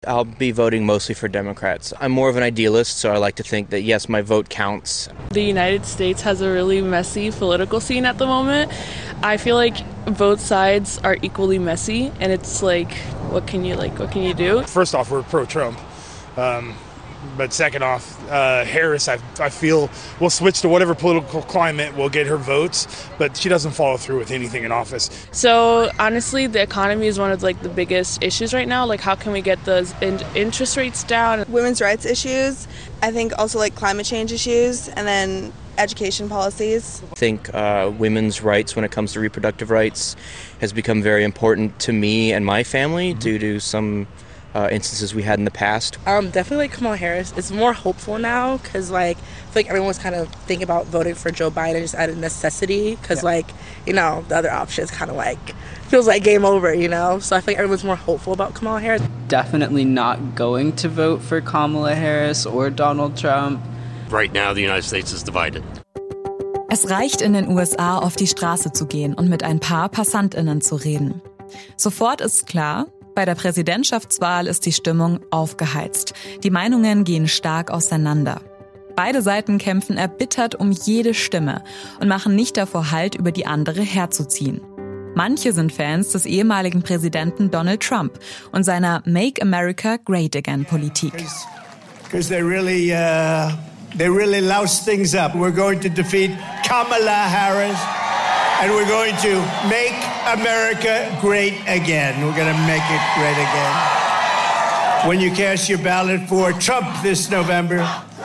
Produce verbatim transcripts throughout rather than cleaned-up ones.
I'll be voting mostly for Democrats. I'm more of an idealist, so I like to think that, yes, my vote counts. The United States has a really messy political scene at the moment. I feel like both sides are equally messy, and it's like, what can you like? What can you do? First off, we're pro-Trump. Um, But second off, uh, Harris, I, I feel, will switch to whatever political climate will get her votes, but she doesn't follow through with anything in office. So honestly, the economy is one of like the biggest issues right now. Like, how can we get those in- interest rates down? Women's rights issues, I think also like climate change issues, and then education policies. I think uh, women's rights when it comes to reproductive rights has become very important to me and my family due to some Uh, instances we had in the past. Um, definitely like Kamala Harris. It's more hopeful now because like I feel like everyone's kind of thinking about voting for Joe Biden just out of necessity because yeah. like you know the other option is kind of like feels like game over, you know. So I feel like everyone's more hopeful about Kamala Harris. Definitely not going to vote for Kamala Harris or Donald Trump. Right now, the United States is divided. Es reicht in den U S A auf die Straße zu gehen und mit ein paar PassantInnen zu reden. Sofort ist klar, bei der Präsidentschaftswahl ist die Stimmung aufgeheizt. Die Meinungen gehen stark auseinander. Beide Seiten kämpfen erbittert um jede Stimme und machen nicht davor Halt, über die andere herzuziehen. Manche sind Fans des ehemaligen Präsidenten Donald Trump und seiner Make America Great Again Politik. Because they really, uh, they really louse things up. We're going to defeat Kamala Harris. And we're going to make America great again. We're going to make it great again. When you cast your ballot for Trump this November.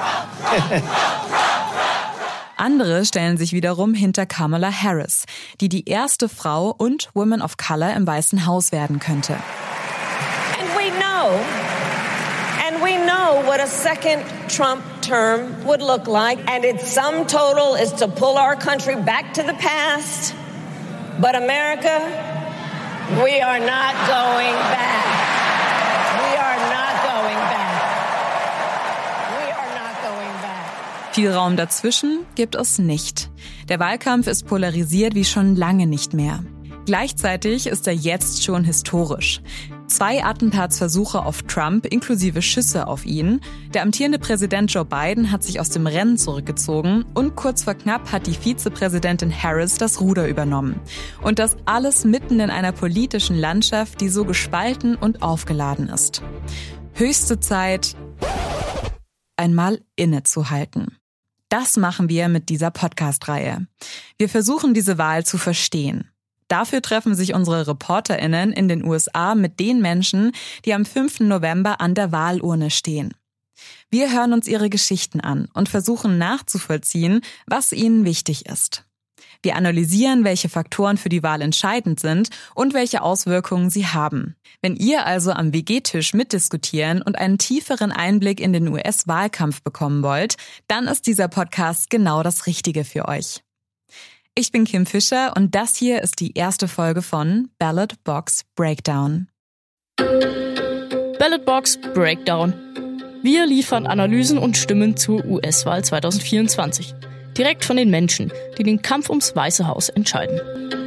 Andere stellen sich wiederum hinter Kamala Harris, die die erste Frau und Woman of Color im Weißen Haus werden könnte. And we know, and we know what a second Trump term would look like, and its sum total is to pull our country back to the past. But America, we are not going back. We are not going back. We are not going back. Viel Raum dazwischen gibt es nicht. Der Wahlkampf ist polarisiert wie schon lange nicht mehr. Gleichzeitig ist er jetzt schon historisch. Zwei Attentatsversuche auf Trump inklusive Schüsse auf ihn. Der amtierende Präsident Joe Biden hat sich aus dem Rennen zurückgezogen und kurz vor knapp hat die Vizepräsidentin Harris das Ruder übernommen. Und das alles mitten in einer politischen Landschaft, die so gespalten und aufgeladen ist. Höchste Zeit, einmal innezuhalten. Das machen wir mit dieser Podcast-Reihe. Wir versuchen, diese Wahl zu verstehen. Dafür treffen sich unsere ReporterInnen in den U S A mit den Menschen, die am fünften November an der Wahlurne stehen. Wir hören uns ihre Geschichten an und versuchen nachzuvollziehen, was ihnen wichtig ist. Wir analysieren, welche Faktoren für die Wahl entscheidend sind und welche Auswirkungen sie haben. Wenn ihr also am W G-Tisch mitdiskutieren und einen tieferen Einblick in den U S-Wahlkampf bekommen wollt, dann ist dieser Podcast genau das Richtige für euch. Ich bin Kim Fischer und das hier ist die erste Folge von Ballot Box Breakdown. Ballot Box Breakdown. Wir liefern Analysen und Stimmen zur U S-Wahl zwanzig vierundzwanzig. Direkt von den Menschen, die den Kampf ums Weiße Haus entscheiden.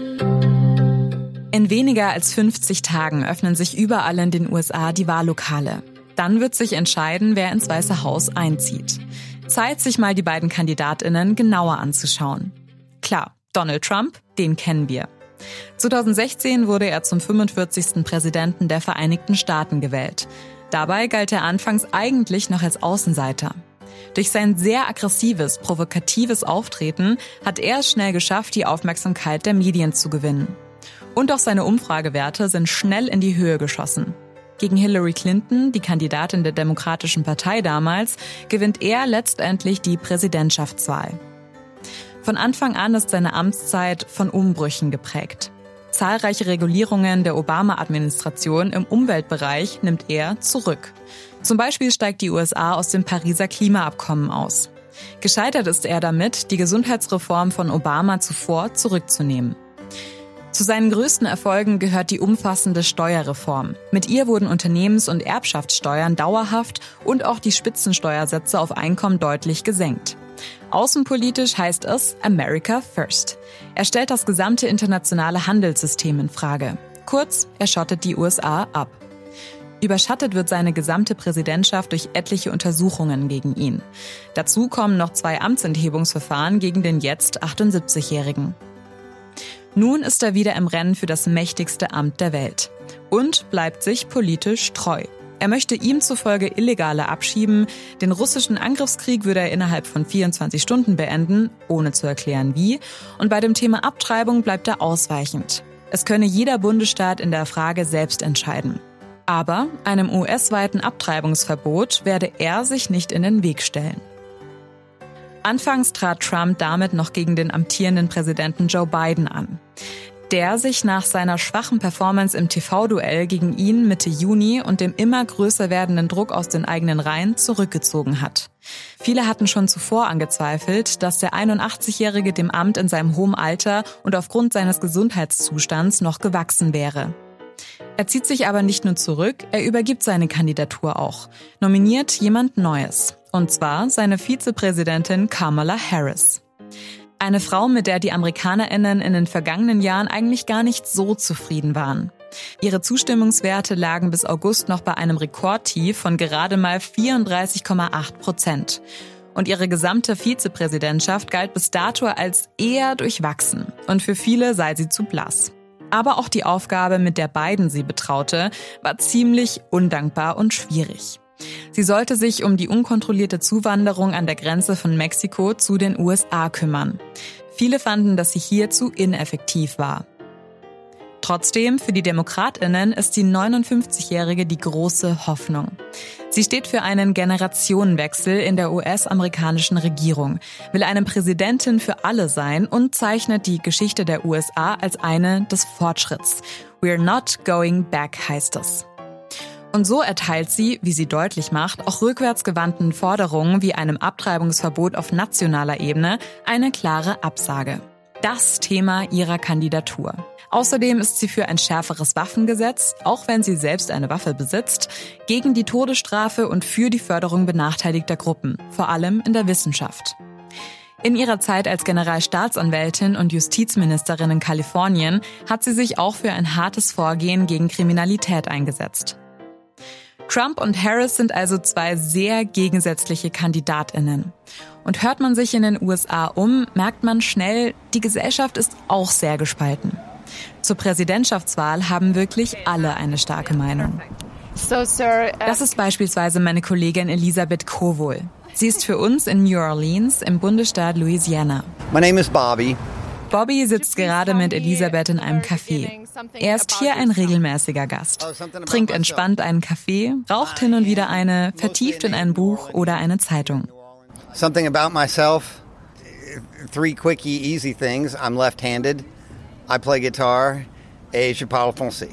In weniger als fünfzig Tagen öffnen sich überall in den U S A die Wahllokale. Dann wird sich entscheiden, wer ins Weiße Haus einzieht. Zeit, sich mal die beiden KandidatInnen genauer anzuschauen. Klar, Donald Trump, den kennen wir. zwanzig sechzehn wurde er zum fünfundvierzigsten Präsidenten der Vereinigten Staaten gewählt. Dabei galt er anfangs eigentlich noch als Außenseiter. Durch sein sehr aggressives, provokatives Auftreten hat er es schnell geschafft, die Aufmerksamkeit der Medien zu gewinnen. Und auch seine Umfragewerte sind schnell in die Höhe geschossen. Gegen Hillary Clinton, die Kandidatin der Demokratischen Partei damals, gewinnt er letztendlich die Präsidentschaftswahl. Von Anfang an ist seine Amtszeit von Umbrüchen geprägt. Zahlreiche Regulierungen der Obama-Administration im Umweltbereich nimmt er zurück. Zum Beispiel steigt die U S A aus dem Pariser Klimaabkommen aus. Gescheitert ist er damit, die Gesundheitsreform von Obama zuvor zurückzunehmen. Zu seinen größten Erfolgen gehört die umfassende Steuerreform. Mit ihr wurden Unternehmens- und Erbschaftssteuern dauerhaft und auch die Spitzensteuersätze auf Einkommen deutlich gesenkt. Außenpolitisch heißt es America First. Er stellt das gesamte internationale Handelssystem in Frage. Kurz, er schottet die U S A ab. Überschattet wird seine gesamte Präsidentschaft durch etliche Untersuchungen gegen ihn. Dazu kommen noch zwei Amtsenthebungsverfahren gegen den jetzt achtundsiebzigjährigen. Nun ist er wieder im Rennen für das mächtigste Amt der Welt und bleibt sich politisch treu. Er möchte ihm zufolge Illegale abschieben, den russischen Angriffskrieg würde er innerhalb von vierundzwanzig Stunden beenden, ohne zu erklären wie, und bei dem Thema Abtreibung bleibt er ausweichend. Es könne jeder Bundesstaat in der Frage selbst entscheiden. Aber einem U S-weiten Abtreibungsverbot werde er sich nicht in den Weg stellen. Anfangs trat Trump damit noch gegen den amtierenden Präsidenten Joe Biden an, der sich nach seiner schwachen Performance im T V-Duell gegen ihn Mitte Juni und dem immer größer werdenden Druck aus den eigenen Reihen zurückgezogen hat. Viele hatten schon zuvor angezweifelt, dass der einundachtzigjährige dem Amt in seinem hohen Alter und aufgrund seines Gesundheitszustands noch gewachsen wäre. Er zieht sich aber nicht nur zurück, er übergibt seine Kandidatur auch, nominiert jemand Neues, und zwar seine Vizepräsidentin Kamala Harris. Eine Frau, mit der die AmerikanerInnen in den vergangenen Jahren eigentlich gar nicht so zufrieden waren. Ihre Zustimmungswerte lagen bis August noch bei einem Rekordtief von gerade mal vierunddreißig Komma acht Prozent. Und ihre gesamte Vizepräsidentschaft galt bis dato als eher durchwachsen. Und für viele sei sie zu blass. Aber auch die Aufgabe, mit der Biden sie betraute, war ziemlich undankbar und schwierig. Sie sollte sich um die unkontrollierte Zuwanderung an der Grenze von Mexiko zu den U S A kümmern. Viele fanden, dass sie hier zu ineffektiv war. Trotzdem, für die DemokratInnen ist die neunundfünfzigjährige die große Hoffnung. Sie steht für einen Generationenwechsel in der U S-amerikanischen Regierung, will eine Präsidentin für alle sein und zeichnet die Geschichte der U S A als eine des Fortschritts. We're not going back, heißt es. Und so erteilt sie, wie sie deutlich macht, auch rückwärtsgewandten Forderungen wie einem Abtreibungsverbot auf nationaler Ebene eine klare Absage. Das Thema ihrer Kandidatur. Außerdem ist sie für ein schärferes Waffengesetz, auch wenn sie selbst eine Waffe besitzt, gegen die Todesstrafe und für die Förderung benachteiligter Gruppen, vor allem in der Wissenschaft. In ihrer Zeit als Generalstaatsanwältin und Justizministerin in Kalifornien hat sie sich auch für ein hartes Vorgehen gegen Kriminalität eingesetzt. Trump und Harris sind also zwei sehr gegensätzliche KandidatInnen. Und hört man sich in den U S A um, merkt man schnell, die Gesellschaft ist auch sehr gespalten. Zur Präsidentschaftswahl haben wirklich alle eine starke Meinung. Das ist beispielsweise meine Kollegin Elisabeth Kowol. Sie ist für uns in New Orleans im Bundesstaat Louisiana. My name is Bobby. Bobby sitzt gerade mit Elisabeth in einem Café. Er ist hier ein regelmäßiger Gast, trinkt entspannt einen Kaffee, raucht hin und wieder eine, vertieft in ein Buch oder eine Zeitung. Something about myself, three quickie, easy things. I'm left-handed, I play guitar, et je parle français.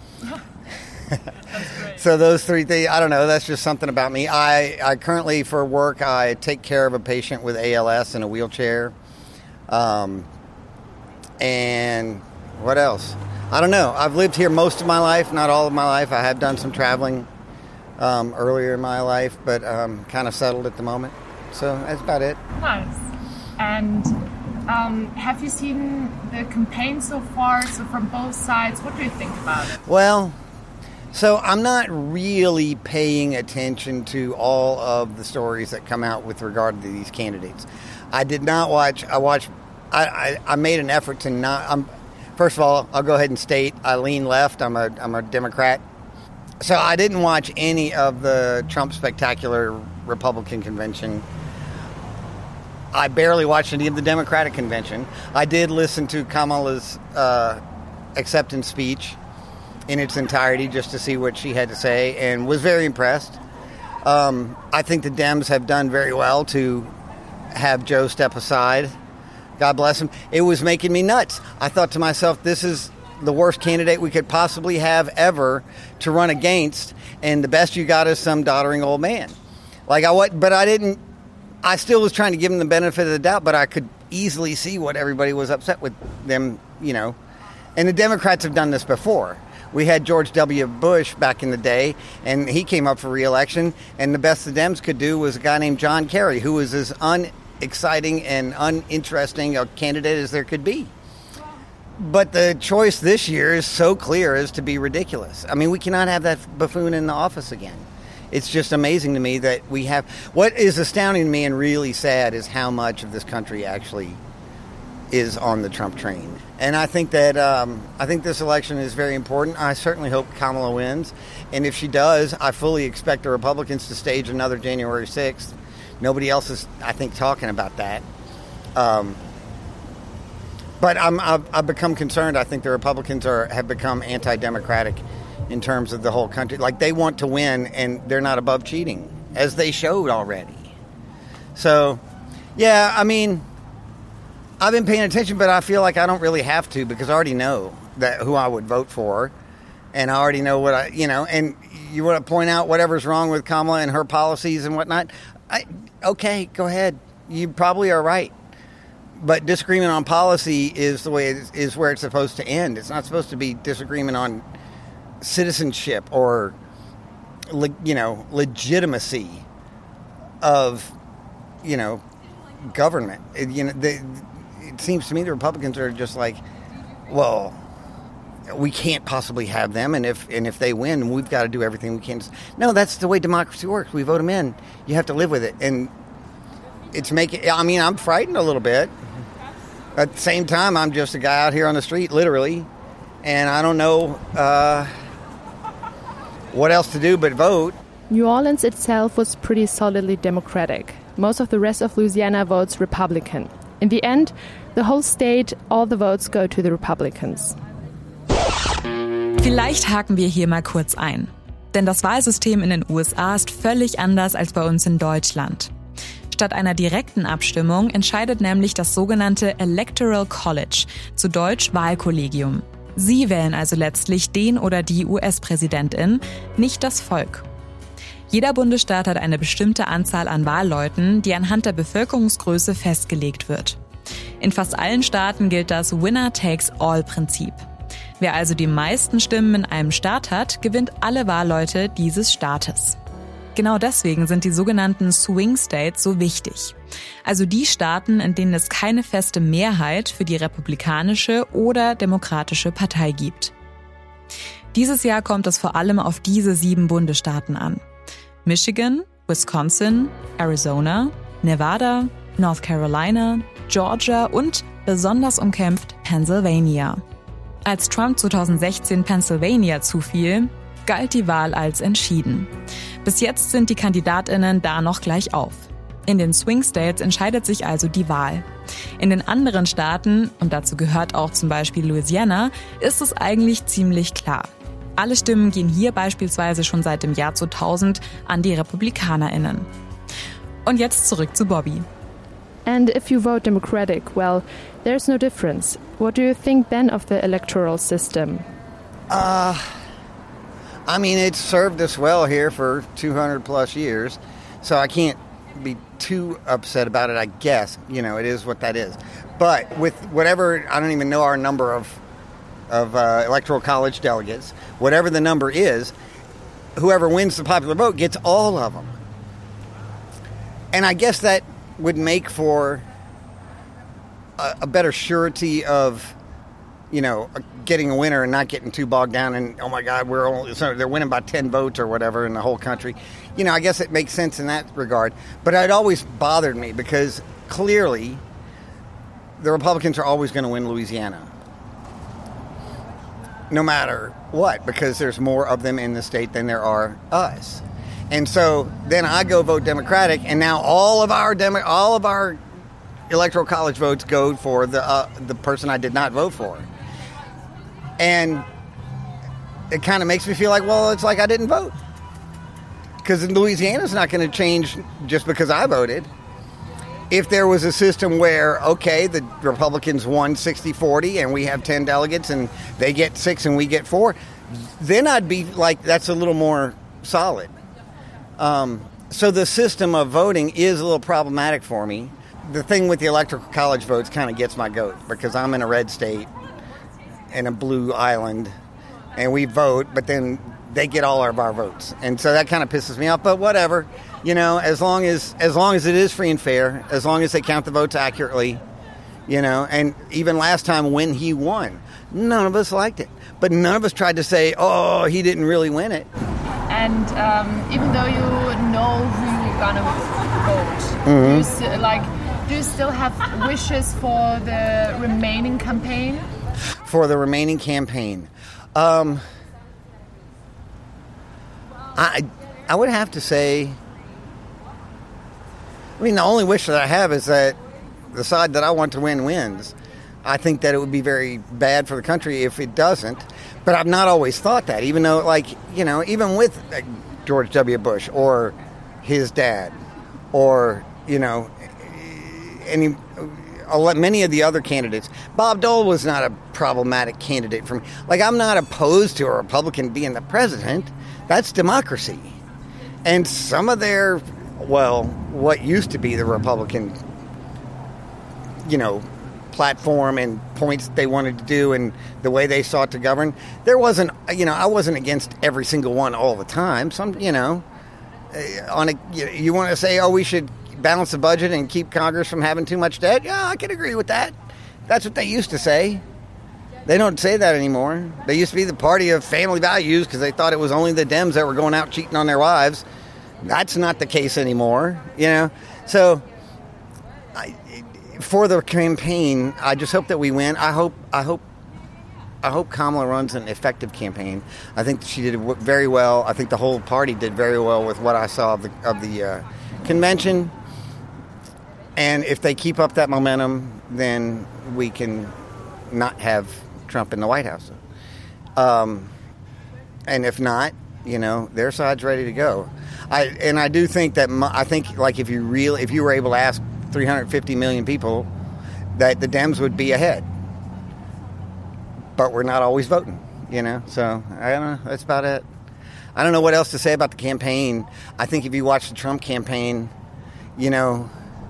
So those three things, I don't know, that's just something about me. I, I currently, for work, I take care of a patient with A L S in a wheelchair. Um, and what else? I don't know. I've lived here most of my life, not all of my life. I have done some traveling um, earlier in my life, but um, kind of settled at the moment. So that's about it. Nice. And um, have you seen the campaign so far? So from both sides, what do you think about it? Well, so I'm not really paying attention to all of the stories that come out with regard to these candidates. I did not watch. I watched. I, I, I made an effort to not. I'm, first of all, I'll go ahead and state I lean left. I'm a I'm a Democrat. So I didn't watch any of the Trump Spectacular Republican Convention. I barely watched any of the Democratic Convention. I did listen to Kamala's uh, acceptance speech in its entirety just to see what she had to say and was very impressed. Um, I think the Dems have done very well to have Joe step aside. God bless him. It was making me nuts. I thought to myself, this is the worst candidate we could possibly have ever to run against, and the best you got is some doddering old man. Like I what, but I didn't. I still was trying to give him the benefit of the doubt, but I could easily see what everybody was upset with them, you know. And the Democrats have done this before. We had George W. Bush back in the day, and he came up for re-election, and the best the Dems could do was a guy named John Kerry, who was as unexciting and uninteresting a candidate as there could be. But the choice this year is so clear as to be ridiculous. I mean, we cannot have that buffoon in the office again. It's just amazing to me that we have... What is astounding to me and really sad is how much of this country actually is on the Trump train. And I think that um, I think this election is very important. I certainly hope Kamala wins. And if she does, I fully expect the Republicans to stage another January sixth. Nobody else is, I think, talking about that. Um, but I'm, I've, I've become concerned. I think the Republicans are have become anti-democratic in terms of the whole country. Like, they want to win, and they're not above cheating, as they showed already. So, yeah, I mean, I've been paying attention, but I feel like I don't really have to, because I already know that who I would vote for, and I already know what I, you know, and you want to point out whatever's wrong with Kamala and her policies and whatnot, I, okay, go ahead. You probably are right. But disagreement on policy is the way it is, is where it's supposed to end. It's not supposed to be disagreement on citizenship or, le, you know, legitimacy of, you know, government. It, you know, they, it seems to me the Republicans are just like, well, we can't possibly have them, and if and if they win, we've got to do everything we can. No, that's the way democracy works. We vote them in. You have to live with it, and it's making. I mean, I'm frightened a little bit. At the same time, I'm just a guy out here on the street, literally, and I don't know uh, what else to do but vote. New Orleans itself was pretty solidly Democratic. Most of the rest of Louisiana votes Republican. In the end, the whole state, all the votes go to the Republicans. Vielleicht haken wir hier mal kurz ein. Denn das Wahlsystem in den U S A ist völlig anders als bei uns in Deutschland. Statt einer direkten Abstimmung entscheidet nämlich das sogenannte Electoral College, zu Deutsch Wahlkollegium. Sie wählen also letztlich den oder die U S-Präsidentin, nicht das Volk. Jeder Bundesstaat hat eine bestimmte Anzahl an Wahlleuten, die anhand der Bevölkerungsgröße festgelegt wird. In fast allen Staaten gilt das Winner-Takes-All-Prinzip. Wer also die meisten Stimmen in einem Staat hat, gewinnt alle Wahlleute dieses Staates. Genau deswegen sind die sogenannten Swing States so wichtig. Also die Staaten, in denen es keine feste Mehrheit für die republikanische oder demokratische Partei gibt. Dieses Jahr kommt es vor allem auf diese sieben Bundesstaaten an. Michigan, Wisconsin, Arizona, Nevada, North Carolina, Georgia und, besonders umkämpft, Pennsylvania. Als Trump zweitausendsechzehn Pennsylvania zufiel, galt die Wahl als entschieden. Bis jetzt sind die KandidatInnen da noch gleich auf. In den Swing States entscheidet sich also die Wahl. In den anderen Staaten, und dazu gehört auch zum Beispiel Louisiana, ist es eigentlich ziemlich klar. Alle Stimmen gehen hier beispielsweise schon seit dem Jahr zweitausend an die RepublikanerInnen. Und jetzt zurück zu Bobby. And if you vote Democratic, well, there's no difference. What do you think then of the electoral system? Uh, I mean, it's served us well here for two hundred plus years, so I can't be too upset about it, I guess. You know, it is what that is. But with whatever, I don't even know our number of of uh, electoral college delegates, whatever the number is, whoever wins the popular vote gets all of them. And I guess that would make for a, a better surety of, you know, getting a winner and not getting too bogged down and, oh my God, we're only, so they're winning by ten votes or whatever in the whole country. You know, I guess it makes sense in that regard. But it always bothered me because clearly the Republicans are always going to win Louisiana. No matter what, because there's more of them in the state than there are us. And so then I go vote Democratic, and now all of our Demo- all of our electoral college votes go for the uh, the person I did not vote for. And it kind of makes me feel like, well, it's like I didn't vote. Because Louisiana's not going to change just because I voted. If there was a system where, okay, the Republicans won sixty forty and we have ten delegates and they get six and we get four, then I'd be like, that's a little more solid. Um, so the system of voting is a little problematic for me. The thing with the electoral college votes kind of gets my goat because I'm in a red state in a blue island and we vote, but then they get all of our votes. And so that kind of pisses me off, but whatever. You know, as long as as long as it is free and fair, as long as they count the votes accurately, you know, and even last time when he won, None of us liked it. But none of us tried to say, oh, he didn't really win it. And um, even though you know who you're gonna vote, Mm-hmm. do you still, like, do you still have wishes for the remaining campaign? For the remaining campaign, um, I I would have to say, I mean, the only wish that I have is that the side that I want to win wins. I think that it would be very bad for the country if it doesn't. But I've not always thought that, even though, like, you know, even with uh, George W. Bush or his dad or, you know, any many of the other candidates. Bob Dole was not a problematic candidate for me. Like, I'm not opposed to a Republican being the president. That's democracy. And some of their, well, what used to be the Republican, you know, platform and points they wanted to do and the way they sought to govern, there wasn't, you know, I wasn't against every single one all the time. Some, you know, on a, you, you want to say, oh, we should balance the budget and keep Congress from having too much debt? Yeah, I can agree with that. That's what they used to say. They don't say that anymore. They used to be the party of family values because they thought it was only the Dems that were going out cheating on their wives. That's not the case anymore, you know. So, I, for the campaign, I just hope that we win. I hope, I hope, I hope Kamala runs an effective campaign. I think she did very well. I think the whole party did very well with what I saw of the of the uh, convention. And if they keep up that momentum, then we can not have Trump in the White House. Um, and if not, you know, their side's ready to go. I and I do think that I think like if you really if you were able to ask three hundred fifty million people, that the Dems would be ahead. But we're not always voting, you know. So I don't know. That's about it. I don't know what else to say about the campaign. I think if you watch the Trump campaign, you know,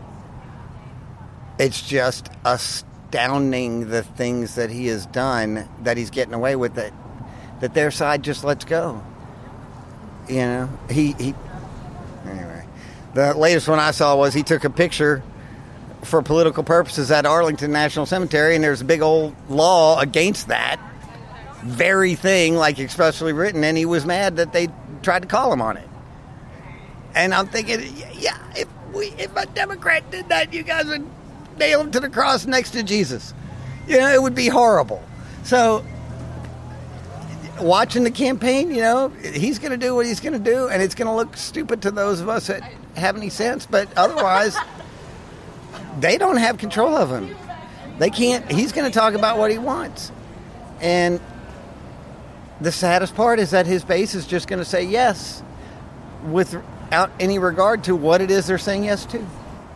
it's just astounding the things that he has done, that he's getting away with, that that their side just lets go. You know, he, he anyway, the latest one I saw was he took a picture for political purposes at Arlington National Cemetery, and there's a big old law against that very thing, like expressly written, and he was mad that they tried to call him on it. And I'm thinking, yeah, if we if a Democrat did that, you guys would nail him to the cross next to Jesus. You know, it would be horrible. So, watching the campaign, you know, he's going to do what he's going to do, and it's going to look stupid to those of us that have any sense, but otherwise, they don't have control of him. They can't, he's going to talk about what he wants. And the saddest part is that his base is just going to say yes without any regard to what it is they're saying yes to.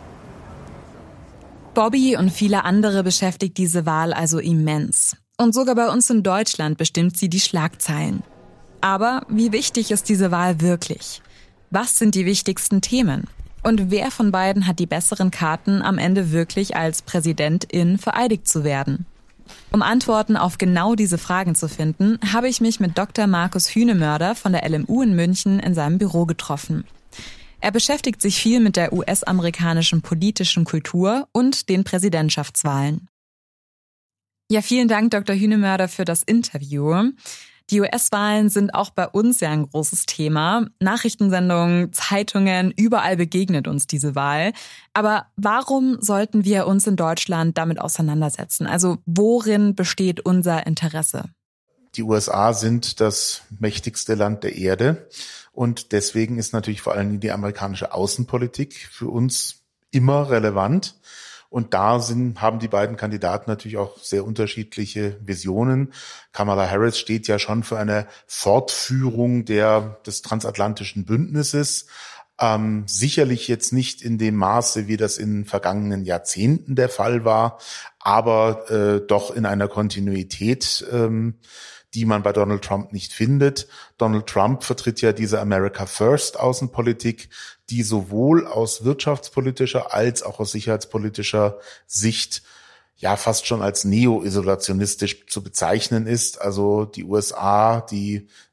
Bobby und viele andere beschäftigt diese Wahl also immens. Und sogar bei uns in Deutschland bestimmt sie die Schlagzeilen. Aber wie wichtig ist diese Wahl wirklich? Was sind die wichtigsten Themen? Und wer von beiden hat die besseren Karten, am Ende wirklich als Präsidentin vereidigt zu werden? Um Antworten auf genau diese Fragen zu finden, habe ich mich mit Doktor Markus Hühnemörder von der L M U in München in seinem Büro getroffen. Er beschäftigt sich viel mit der U S-amerikanischen politischen Kultur und den Präsidentschaftswahlen. Ja, vielen Dank, Doktor Hühnemörder, für das Interview. Die U S-Wahlen sind auch bei uns ja ein großes Thema. Nachrichtensendungen, Zeitungen, überall begegnet uns diese Wahl. Aber warum sollten wir uns in Deutschland damit auseinandersetzen? Also worin besteht unser Interesse? Die U S A sind das mächtigste Land der Erde. Und deswegen ist natürlich vor allem die amerikanische Außenpolitik für uns immer relevant. Und da sind, haben die beiden Kandidaten natürlich auch sehr unterschiedliche Visionen. Kamala Harris steht ja schon für eine Fortführung der, des transatlantischen Bündnisses. Ähm, sicherlich jetzt nicht in dem Maße, wie das in vergangenen Jahrzehnten der Fall war, aber äh, doch in einer Kontinuität, ähm, die man bei Donald Trump nicht findet. Donald Trump vertritt ja diese America First Außenpolitik, die sowohl aus wirtschaftspolitischer als auch aus sicherheitspolitischer Sicht ja fast schon als neo-isolationistisch zu bezeichnen ist. Also die U S A, die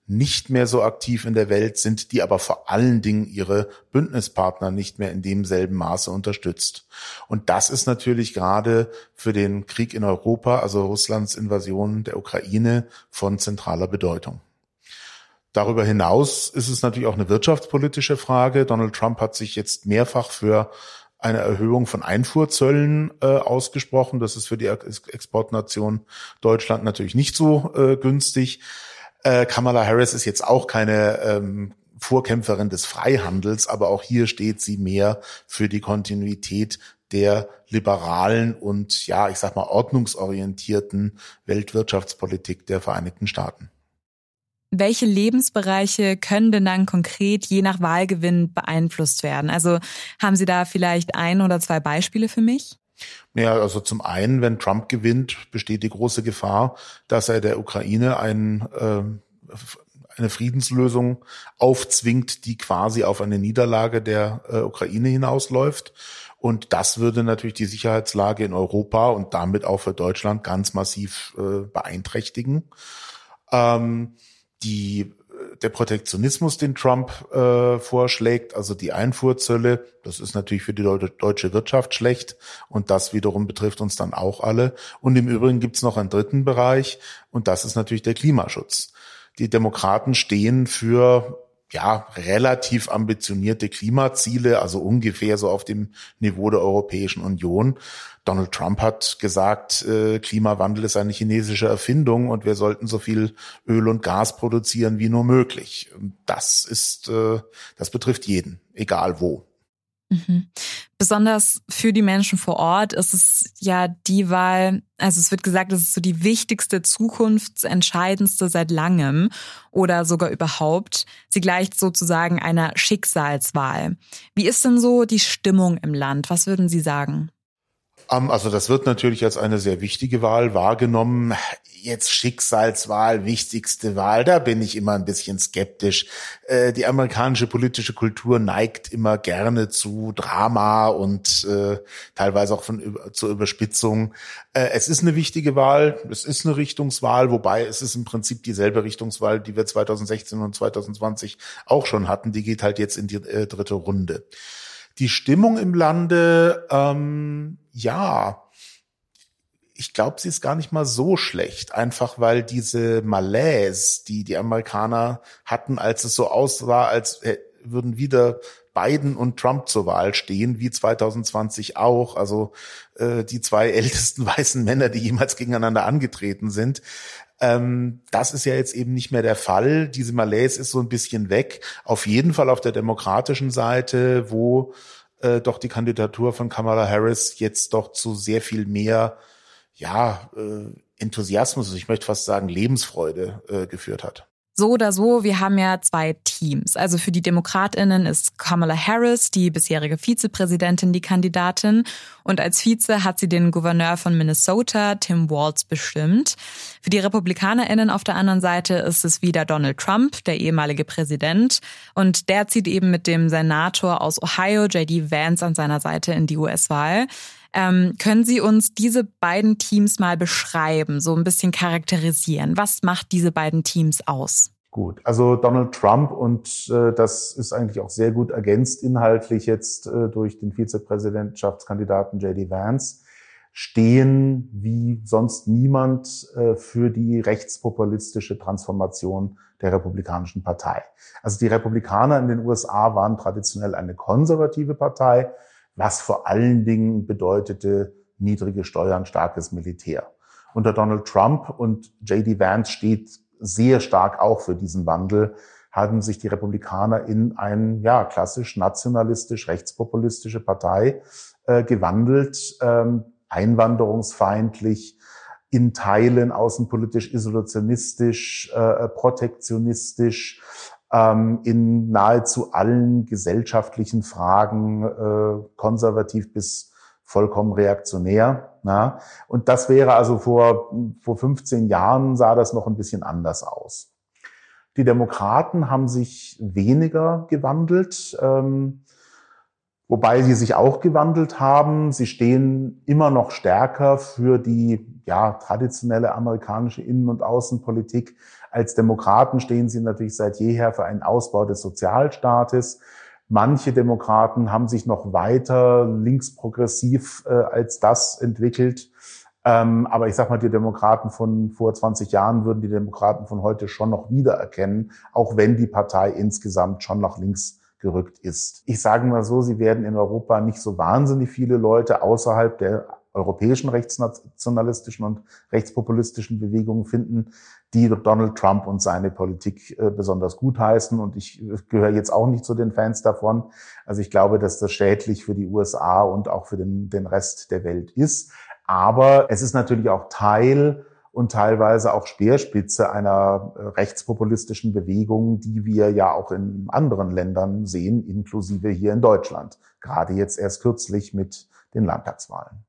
nicht mehr so aktiv in der Welt sind, die aber vor allen Dingen ihre Bündnispartner nicht mehr in demselben Maße unterstützt. Und das ist natürlich gerade für den Krieg in Europa, also Russlands Invasion der Ukraine, von zentraler Bedeutung. Darüber hinaus ist es natürlich auch eine wirtschaftspolitische Frage. Donald Trump hat sich jetzt mehrfach für eine Erhöhung von Einfuhrzöllen äh, ausgesprochen. Das ist für die Exportnation Deutschland natürlich nicht so äh, günstig. Äh, Kamala Harris ist jetzt auch keine ähm, Vorkämpferin des Freihandels, aber auch hier steht sie mehr für die Kontinuität der liberalen und, ja, ich sag mal, ordnungsorientierten Weltwirtschaftspolitik der Vereinigten Staaten. Welche Lebensbereiche können denn dann konkret je nach Wahlgewinn beeinflusst werden? Also haben Sie da vielleicht ein oder zwei Beispiele für mich? Ja, also zum einen, wenn Trump gewinnt, besteht die große Gefahr, dass er der Ukraine ein, äh, eine Friedenslösung aufzwingt, die quasi auf eine Niederlage der äh, Ukraine hinausläuft. Und das würde natürlich die Sicherheitslage in Europa und damit auch für Deutschland ganz massiv äh, beeinträchtigen. Ähm, Die, der Protektionismus, den Trump äh, vorschlägt, also die Einfuhrzölle, das ist natürlich für die deutsche Wirtschaft schlecht und das wiederum betrifft uns dann auch alle. Und im Übrigen gibt's noch einen dritten Bereich und das ist natürlich der Klimaschutz. Die Demokraten stehen für ja relativ ambitionierte Klimaziele, also ungefähr so auf dem Niveau der Europäischen Union. Donald Trump hat gesagt, äh, Klimawandel ist eine chinesische Erfindung und wir sollten so viel Öl und Gas produzieren wie nur möglich. Das ist, äh, das betrifft jeden, egal wo. Mhm. Besonders für die Menschen vor Ort ist es ja die Wahl, also es wird gesagt, es ist so die wichtigste, zukunftsentscheidendste seit langem oder sogar überhaupt. Sie gleicht sozusagen einer Schicksalswahl. Wie ist denn so die Stimmung im Land? Was würden Sie sagen? Also das wird natürlich als eine sehr wichtige Wahl wahrgenommen. Jetzt Schicksalswahl, wichtigste Wahl, da bin ich immer ein bisschen skeptisch. Äh, die amerikanische politische Kultur neigt immer gerne zu Drama und äh, teilweise auch von zur Überspitzung. Äh, es ist eine wichtige Wahl, es ist eine Richtungswahl, wobei es ist im Prinzip dieselbe Richtungswahl, die wir zwanzig sechzehn und zwanzig zwanzig auch schon hatten. Die geht halt jetzt in die äh, dritte Runde. Die Stimmung im Lande, ähm, ja, ich glaube, sie ist gar nicht mal so schlecht, einfach weil diese Malaise, die die Amerikaner hatten, als es so aussah, als würden wieder Biden und Trump zur Wahl stehen, wie zwanzig zwanzig auch, also äh, die zwei ältesten weißen Männer, die jemals gegeneinander angetreten sind. Ähm, das ist ja jetzt eben nicht mehr der Fall. Diese Malaise ist so ein bisschen weg. Auf jeden Fall auf der demokratischen Seite, wo äh, doch die Kandidatur von Kamala Harris jetzt doch zu sehr viel mehr, ja, äh, Enthusiasmus, ich möchte fast sagen Lebensfreude äh, geführt hat. So oder so, wir haben ja zwei Teams. Also für die DemokratInnen ist Kamala Harris, die bisherige Vizepräsidentin, die Kandidatin. Und als Vize hat sie den Gouverneur von Minnesota, Tim Walz, bestimmt. Für die RepublikanerInnen auf der anderen Seite ist es wieder Donald Trump, der ehemalige Präsident. Und der zieht eben mit dem Senator aus Ohio, J D Vance, an seiner Seite in die U S-Wahl. Ähm, können Sie uns diese beiden Teams mal beschreiben, so ein bisschen charakterisieren? Was macht diese beiden Teams aus? Gut, also Donald Trump und äh, das ist eigentlich auch sehr gut ergänzt inhaltlich jetzt äh, durch den Vizepräsidentschaftskandidaten J D Vance, stehen wie sonst niemand äh, für die rechtspopulistische Transformation der Republikanischen Partei. Also die Republikaner in den U S A waren traditionell eine konservative Partei, was vor allen Dingen bedeutete niedrige Steuern, starkes Militär. Unter Donald Trump und J D Vance steht sehr stark auch für diesen Wandel, haben sich die Republikaner in eine ja klassisch nationalistisch, rechtspopulistische Partei äh, gewandelt, ähm, einwanderungsfeindlich, in Teilen außenpolitisch isolationistisch, äh, protektionistisch, ähm, in nahezu allen gesellschaftlichen Fragen äh, konservativ bis vollkommen reaktionär. Na? Und das wäre also vor, vor fünfzehn Jahren sah das noch ein bisschen anders aus. Die Demokraten haben sich weniger gewandelt, ähm, wobei sie sich auch gewandelt haben. Sie stehen immer noch stärker für die ja traditionelle amerikanische Innen- und Außenpolitik, Als Demokraten stehen sie natürlich seit jeher für einen Ausbau des Sozialstaates. Manche Demokraten haben sich noch weiter linksprogressiv äh, als das entwickelt. Ähm, aber ich sag mal, die Demokraten von vor zwanzig Jahren würden die Demokraten von heute schon noch wiedererkennen, auch wenn die Partei insgesamt schon nach links gerückt ist. Ich sage mal so, sie werden in Europa nicht so wahnsinnig viele Leute außerhalb der europäischen rechtsnationalistischen und rechtspopulistischen Bewegungen finden, die Donald Trump und seine Politik äh, besonders gutheißen. Und ich gehöre jetzt auch nicht zu den Fans davon. Also ich glaube, dass das schädlich für die U S A und auch für den, den Rest der Welt ist. Aber es ist natürlich auch Teil und teilweise auch Speerspitze einer rechtspopulistischen Bewegung, die wir ja auch in anderen Ländern sehen, inklusive hier in Deutschland. Gerade jetzt erst kürzlich mit den Landtagswahlen.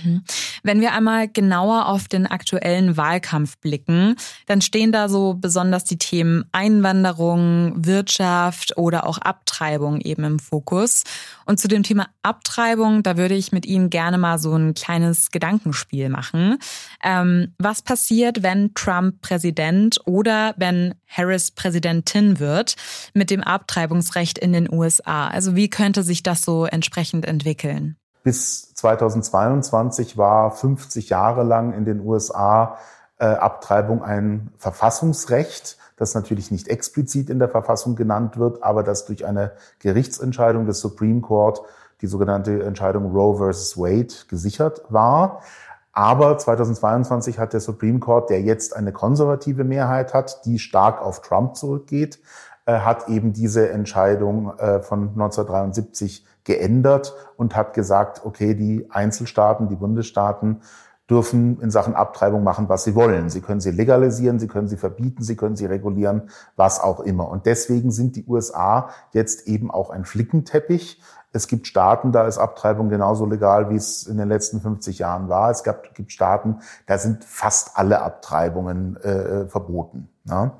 Wenn wir einmal genauer auf den aktuellen Wahlkampf blicken, dann stehen da so besonders die Themen Einwanderung, Wirtschaft oder auch Abtreibung eben im Fokus. Und zu dem Thema Abtreibung, da würde ich mit Ihnen gerne mal so ein kleines Gedankenspiel machen. Ähm, was passiert, wenn Trump Präsident oder wenn Harris Präsidentin wird mit dem Abtreibungsrecht in den U S A? Also wie könnte sich das so entsprechend entwickeln? Bis zweitausendzweiundzwanzig war fünfzig Jahre lang in den U S A äh, Abtreibung ein Verfassungsrecht, das natürlich nicht explizit in der Verfassung genannt wird, aber das durch eine Gerichtsentscheidung des Supreme Court, die sogenannte Entscheidung Roe versus Wade, gesichert war. Aber zweitausendzweiundzwanzig hat der Supreme Court, der jetzt eine konservative Mehrheit hat, die stark auf Trump zurückgeht, äh, hat eben diese Entscheidung äh, von neunzehnhundertdreiundsiebzig geändert und hat gesagt, okay, die Einzelstaaten, die Bundesstaaten dürfen in Sachen Abtreibung machen, was sie wollen. Sie können sie legalisieren, sie können sie verbieten, sie können sie regulieren, was auch immer. Und deswegen sind die U S A jetzt eben auch ein Flickenteppich. Es gibt Staaten, da ist Abtreibung genauso legal, wie es in den letzten fünfzig Jahren war. Es gab, gibt Staaten, da sind fast alle Abtreibungen äh, verboten. Ja.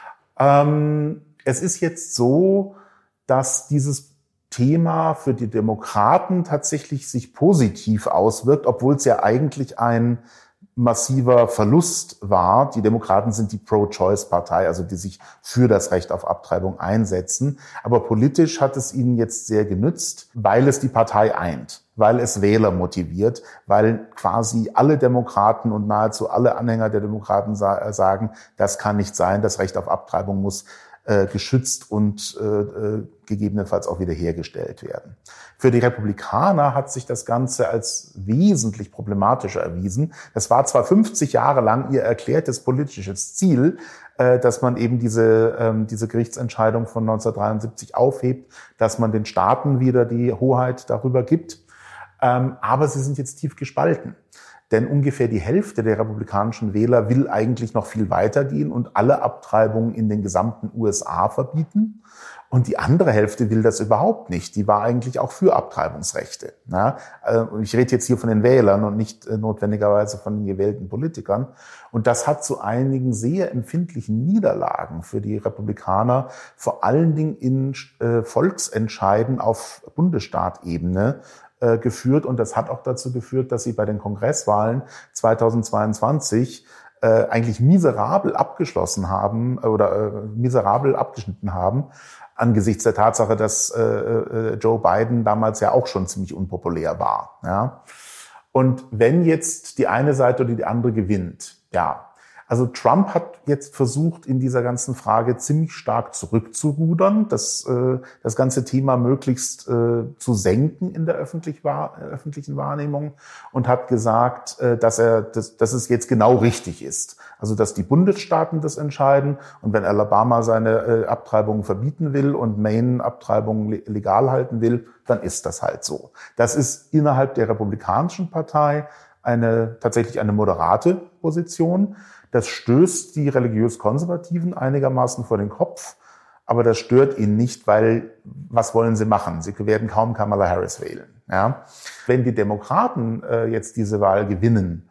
Ähm, es ist jetzt so, dass dieses Thema für die Demokraten tatsächlich sich positiv auswirkt, obwohl es ja eigentlich ein massiver Verlust war. Die Demokraten sind die Pro-Choice-Partei, also die sich für das Recht auf Abtreibung einsetzen. Aber politisch hat es ihnen jetzt sehr genützt, weil es die Partei eint, weil es Wähler motiviert, weil quasi alle Demokraten und nahezu alle Anhänger der Demokraten sa- sagen, das kann nicht sein, das Recht auf Abtreibung muss äh, geschützt und äh, äh, gegebenenfalls auch wiederhergestellt werden. Für die Republikaner hat sich das Ganze als wesentlich problematischer erwiesen. Das war zwar fünfzig Jahre lang ihr erklärtes politisches Ziel, äh, dass man eben diese, ähm, diese Gerichtsentscheidung von neunzehnhundertdreiundsiebzig aufhebt, dass man den Staaten wieder die Hoheit darüber gibt. Ähm, aber sie sind jetzt tief gespalten. Denn ungefähr die Hälfte der republikanischen Wähler will eigentlich noch viel weiter gehen und alle Abtreibungen in den gesamten U S A verbieten. Und die andere Hälfte will das überhaupt nicht. Die war eigentlich auch für Abtreibungsrechte. Ja, ich rede jetzt hier von den Wählern und nicht notwendigerweise von den gewählten Politikern. Und das hat zu einigen sehr empfindlichen Niederlagen für die Republikaner, vor allen Dingen in Volksentscheiden auf Bundesstaatebene geführt, und das hat auch dazu geführt, dass sie bei den Kongresswahlen zweitausendzweiundzwanzig äh, eigentlich miserabel abgeschlossen haben oder äh, miserabel abgeschnitten haben, angesichts der Tatsache, dass äh, äh, Joe Biden damals ja auch schon ziemlich unpopulär war. Ja? Und wenn jetzt die eine Seite oder die andere gewinnt, ja, also Trump hat jetzt versucht, in dieser ganzen Frage ziemlich stark zurückzurudern, das, äh, das ganze Thema möglichst äh, zu senken in der öffentlich wahr, äh, öffentlichen Wahrnehmung, und hat gesagt, äh, dass er, dass, dass es jetzt genau richtig ist. Also, dass die Bundesstaaten das entscheiden, und wenn Alabama seine äh, Abtreibungen verbieten will und Maine Abtreibungen le- legal halten will, dann ist das halt so. Das ist innerhalb der Republikanischen Partei eine, tatsächlich eine moderate Position. Das stößt die religiös-Konservativen einigermaßen vor den Kopf, aber das stört ihn nicht, weil was wollen sie machen? Sie werden kaum Kamala Harris wählen. Ja? Wenn die Demokraten äh, jetzt diese Wahl gewinnen,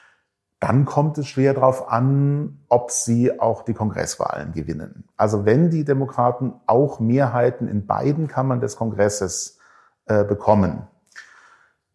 dann kommt es schwer darauf an, ob sie auch die Kongresswahlen gewinnen. Also wenn die Demokraten auch Mehrheiten in beiden Kammern des Kongresses äh, bekommen,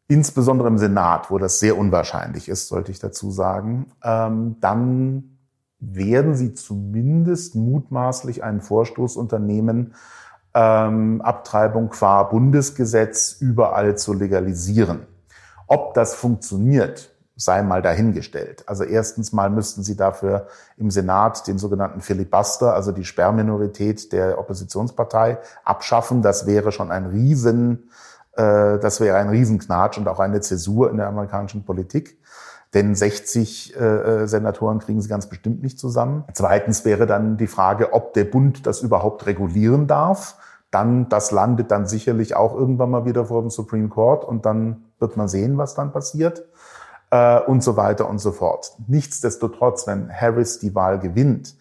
insbesondere im Senat, wo das sehr unwahrscheinlich ist, sollte ich dazu sagen, ähm, dann werden sie zumindest mutmaßlich einen Vorstoß unternehmen, ähm, Abtreibung qua Bundesgesetz überall zu legalisieren. Ob das funktioniert, sei mal dahingestellt. Also erstens mal müssten sie dafür im Senat den sogenannten Filibuster, also die Sperrminorität der Oppositionspartei, abschaffen. Das wäre schon ein Riesen, äh, das wäre ein Riesenknatsch und auch eine Zäsur in der amerikanischen Politik. Denn sechzig äh, Senatoren kriegen sie ganz bestimmt nicht zusammen. Zweitens wäre dann die Frage, ob der Bund das überhaupt regulieren darf. Dann, das landet dann sicherlich auch irgendwann mal wieder vor dem Supreme Court und dann wird man sehen, was dann passiert äh, und so weiter und so fort. Nichtsdestotrotz, wenn Harris die Wahl gewinnt,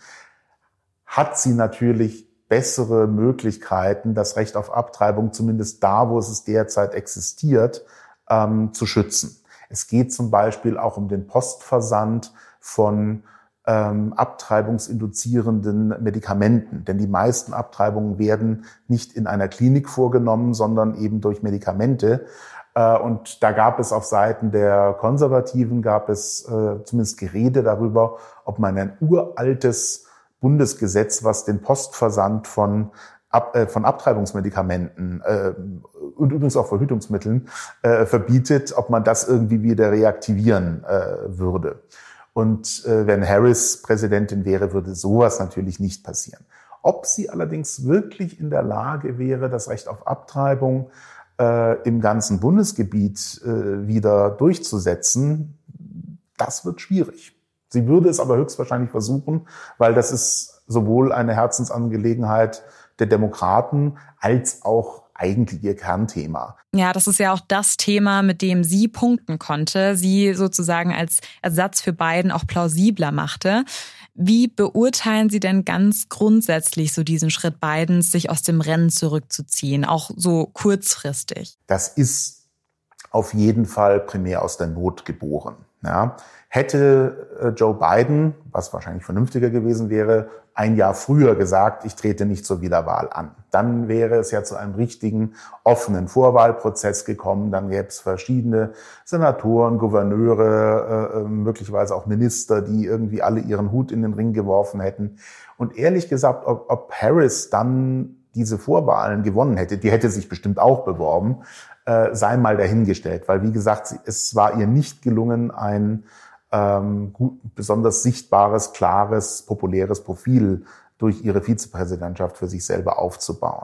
hat sie natürlich bessere Möglichkeiten, das Recht auf Abtreibung zumindest da, wo es derzeit existiert, ähm, zu schützen. Es geht zum Beispiel auch um den Postversand von ähm, abtreibungsinduzierenden Medikamenten. Denn die meisten Abtreibungen werden nicht in einer Klinik vorgenommen, sondern eben durch Medikamente. Äh, und da gab es auf Seiten der Konservativen, gab es äh, zumindest Gerede darüber, ob man ein uraltes Bundesgesetz, was den Postversand von Ab, äh, von Abtreibungsmedikamenten äh, und übrigens auch Verhütungsmitteln äh, verbietet, ob man das irgendwie wieder reaktivieren äh, würde. Und äh, wenn Harris Präsidentin wäre, würde sowas natürlich nicht passieren. Ob sie allerdings wirklich in der Lage wäre, das Recht auf Abtreibung äh, im ganzen Bundesgebiet äh, wieder durchzusetzen, das wird schwierig. Sie würde es aber höchstwahrscheinlich versuchen, weil das ist sowohl eine Herzensangelegenheit der Demokraten als auch eigentlich ihr Kernthema. Ja, das ist ja auch das Thema, mit dem sie punkten konnte, sie sozusagen als Ersatz für Biden auch plausibler machte. Wie beurteilen Sie denn ganz grundsätzlich so diesen Schritt Bidens, sich aus dem Rennen zurückzuziehen, auch so kurzfristig? Das ist auf jeden Fall primär aus der Not geboren. Ja. Hätte Joe Biden, was wahrscheinlich vernünftiger gewesen wäre, ein Jahr früher gesagt, ich trete nicht zur Wiederwahl an, dann wäre es ja zu einem richtigen offenen Vorwahlprozess gekommen. Dann gäbe es verschiedene Senatoren, Gouverneure, äh, möglicherweise auch Minister, die irgendwie alle ihren Hut in den Ring geworfen hätten. Und ehrlich gesagt, ob, ob Harris dann diese Vorwahlen gewonnen hätte, die hätte sich bestimmt auch beworben, äh, sei mal dahingestellt. Weil, wie gesagt, es war ihr nicht gelungen, ein ähm, gut, besonders sichtbares, klares, populäres Profil durch ihre Vizepräsidentschaft für sich selber aufzubauen.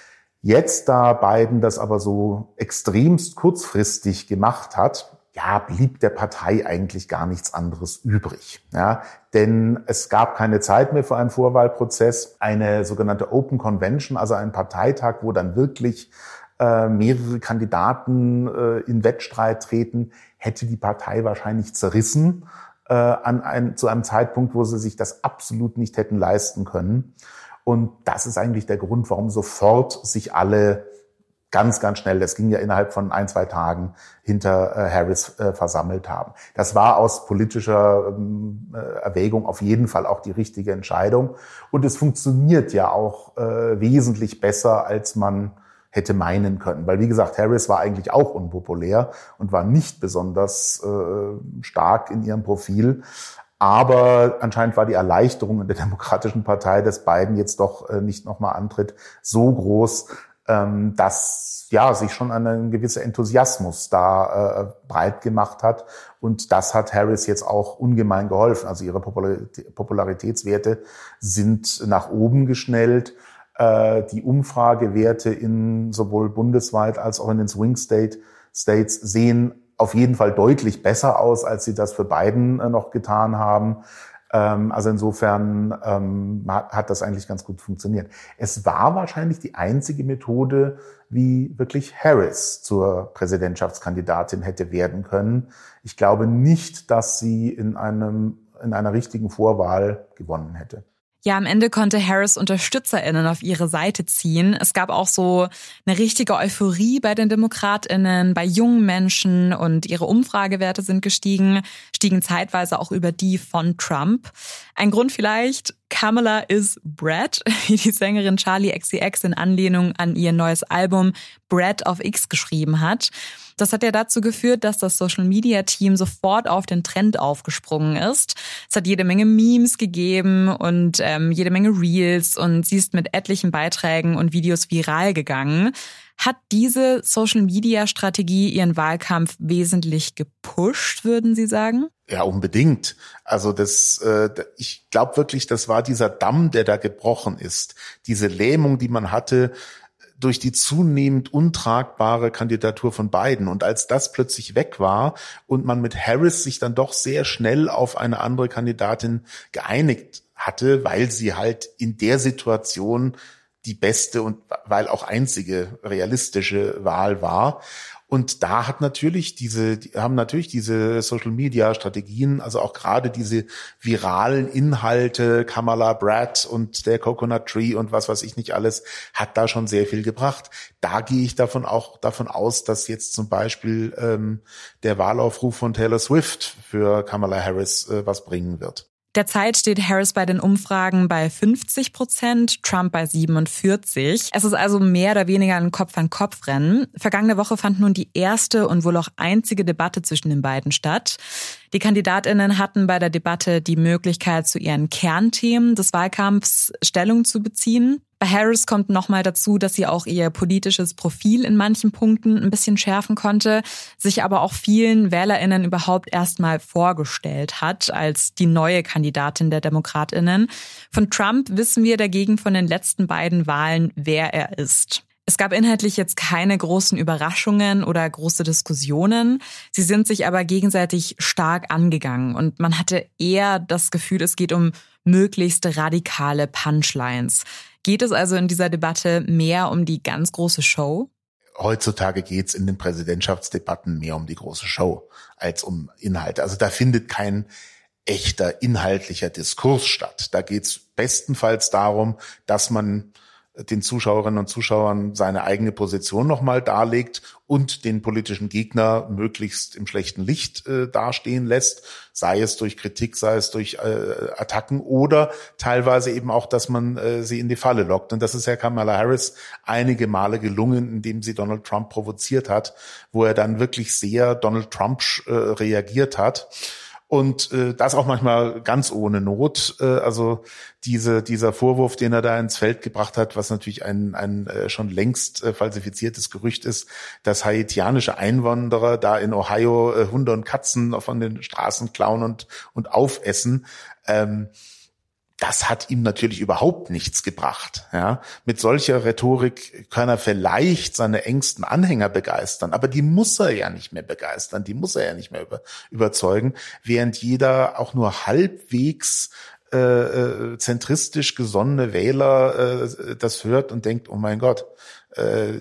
Jetzt, da Biden das aber so extremst kurzfristig gemacht hat, ja, blieb der Partei eigentlich gar nichts anderes übrig. Ja, denn es gab keine Zeit mehr für einen Vorwahlprozess. Eine sogenannte Open Convention, also ein Parteitag, wo dann wirklich äh, mehrere Kandidaten äh, in Wettstreit treten, hätte die Partei wahrscheinlich zerrissen äh, an ein, zu einem Zeitpunkt, wo sie sich das absolut nicht hätten leisten können. Und das ist eigentlich der Grund, warum sofort sich alle ganz, ganz schnell, das ging ja innerhalb von ein, zwei Tagen, hinter äh, Harris äh, versammelt haben. Das war aus politischer ähm, äh, Erwägung auf jeden Fall auch die richtige Entscheidung. Und es funktioniert ja auch äh, wesentlich besser, als man hätte meinen können. Weil, wie gesagt, Harris war eigentlich auch unpopulär und war nicht besonders äh, stark in ihrem Profil. Aber anscheinend war die Erleichterung in der Demokratischen Partei, dass Biden jetzt doch äh, nicht nochmal antritt, so groß, ähm, dass ja sich schon ein gewisser Enthusiasmus da äh, breit gemacht hat. Und das hat Harris jetzt auch ungemein geholfen. Also ihre Popularität, Popularitätswerte sind nach oben geschnellt. Äh, die Umfragewerte in sowohl bundesweit als auch in den Swing State, States sehen auf jeden Fall deutlich besser aus, als sie das für Biden äh, noch getan haben. Ähm, also insofern ähm, hat das eigentlich ganz gut funktioniert. Es war wahrscheinlich die einzige Methode, wie wirklich Harris zur Präsidentschaftskandidatin hätte werden können. Ich glaube nicht, dass sie in einem in einer richtigen Vorwahl gewonnen hätte. Ja, am Ende konnte Harris UnterstützerInnen auf ihre Seite ziehen. Es gab auch so eine richtige Euphorie bei den DemokratInnen, bei jungen Menschen, und ihre Umfragewerte sind gestiegen, stiegen zeitweise auch über die von Trump. Ein Grund vielleicht, Kamala is Brad, wie die Sängerin Charli X C X in Anlehnung an ihr neues Album Brad of X geschrieben hat. Das hat ja dazu geführt, dass das Social-Media-Team sofort auf den Trend aufgesprungen ist. Es hat jede Menge Memes gegeben und ähm, jede Menge Reels und sie ist mit etlichen Beiträgen und Videos viral gegangen. Hat diese Social-Media-Strategie ihren Wahlkampf wesentlich gepusht, würden Sie sagen? Ja, unbedingt. Also das, äh, ich glaube wirklich, das war dieser Damm, der da gebrochen ist. Diese Lähmung, die man hatte durch die zunehmend untragbare Kandidatur von Biden. Und als das plötzlich weg war und man mit Harris sich dann doch sehr schnell auf eine andere Kandidatin geeinigt hatte, weil sie halt in der Situation die beste und weil auch einzige realistische Wahl war. Und da hat natürlich diese, haben natürlich diese Social Media Strategien, also auch gerade diese viralen Inhalte, Kamala Brad und der Coconut Tree und was weiß ich nicht alles, hat da schon sehr viel gebracht. Da gehe ich davon auch davon aus, dass jetzt zum Beispiel ähm, der Wahlaufruf von Taylor Swift für Kamala Harris äh, was bringen wird. Derzeit steht Harris bei den Umfragen bei fünfzig Prozent, Trump bei siebenundvierzig. Es ist also mehr oder weniger ein Kopf-an-Kopf-Rennen. Vergangene Woche fand nun die erste und wohl auch einzige Debatte zwischen den beiden statt. Die KandidatInnen hatten bei der Debatte die Möglichkeit, zu ihren Kernthemen des Wahlkampfs Stellung zu beziehen. Bei Harris kommt nochmal dazu, dass sie auch ihr politisches Profil in manchen Punkten ein bisschen schärfen konnte, sich aber auch vielen WählerInnen überhaupt erstmal vorgestellt hat als die neue Kandidatin der DemokratInnen. Von Trump wissen wir dagegen von den letzten beiden Wahlen, wer er ist. Es gab inhaltlich jetzt keine großen Überraschungen oder große Diskussionen. Sie sind sich aber gegenseitig stark angegangen und man hatte eher das Gefühl, es geht um möglichst radikale Punchlines. Geht es also in dieser Debatte mehr um die ganz große Show? Heutzutage geht's in den Präsidentschaftsdebatten mehr um die große Show als um Inhalte. Also da findet kein echter inhaltlicher Diskurs statt. Da geht's bestenfalls darum, dass man den Zuschauerinnen und Zuschauern seine eigene Position nochmal darlegt und den politischen Gegner möglichst im schlechten Licht äh, dastehen lässt, sei es durch Kritik, sei es durch äh, Attacken oder teilweise eben auch, dass man äh, sie in die Falle lockt. Und das ist ja Kamala Harris einige Male gelungen, indem sie Donald Trump provoziert hat, wo er dann wirklich sehr Donald Trump äh, reagiert hat. Und äh, das auch manchmal ganz ohne Not. Äh, also diese dieser Vorwurf, den er da ins Feld gebracht hat, was natürlich ein ein äh, schon längst äh, falsifiziertes Gerücht ist, dass haitianische Einwanderer da in Ohio äh, Hunde und Katzen von den Straßen klauen und und aufessen. Ähm, Das hat ihm natürlich überhaupt nichts gebracht. Ja, mit solcher Rhetorik kann er vielleicht seine engsten Anhänger begeistern, aber die muss er ja nicht mehr begeistern, die muss er ja nicht mehr über, überzeugen, während jeder auch nur halbwegs äh, äh, zentristisch gesonnene Wähler äh, das hört und denkt, oh mein Gott, äh,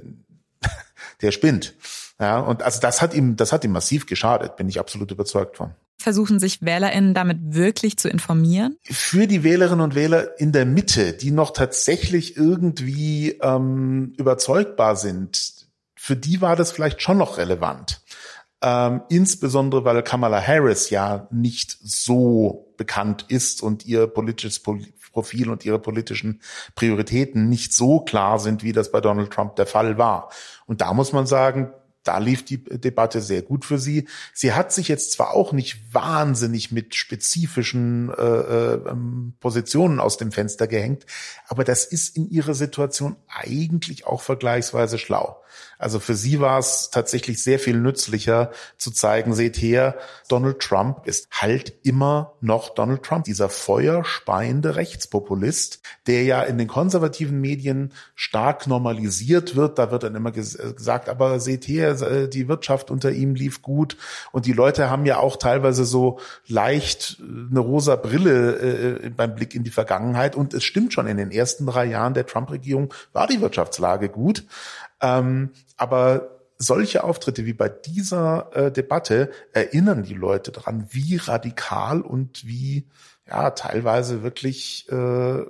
der spinnt. Ja, und also das hat ihm, das hat ihm massiv geschadet, bin ich absolut überzeugt von. Versuchen sich WählerInnen damit wirklich zu informieren? Für die Wählerinnen und Wähler in der Mitte, die noch tatsächlich irgendwie ähm, überzeugbar sind, für die war das vielleicht schon noch relevant. Ähm, insbesondere, weil Kamala Harris ja nicht so bekannt ist und ihr politisches Profil und ihre politischen Prioritäten nicht so klar sind, wie das bei Donald Trump der Fall war. Und da muss man sagen, da lief die Debatte sehr gut für sie. Sie hat sich jetzt zwar auch nicht wahnsinnig mit spezifischen äh, äh, Positionen aus dem Fenster gehängt, aber das ist in ihrer Situation eigentlich auch vergleichsweise schlau. Also für sie war es tatsächlich sehr viel nützlicher zu zeigen, seht her, Donald Trump ist halt immer noch Donald Trump, dieser feuerspeiende Rechtspopulist, der ja in den konservativen Medien stark normalisiert wird. Da wird dann immer gesagt, aber seht her, die Wirtschaft unter ihm lief gut und die Leute haben ja auch teilweise so leicht eine rosa Brille äh, beim Blick in die Vergangenheit und es stimmt schon, in den ersten drei Jahren der Trump-Regierung war die Wirtschaftslage gut. Ähm, aber solche Auftritte wie bei dieser äh, Debatte erinnern die Leute daran, wie radikal und wie ja teilweise wirklich äh,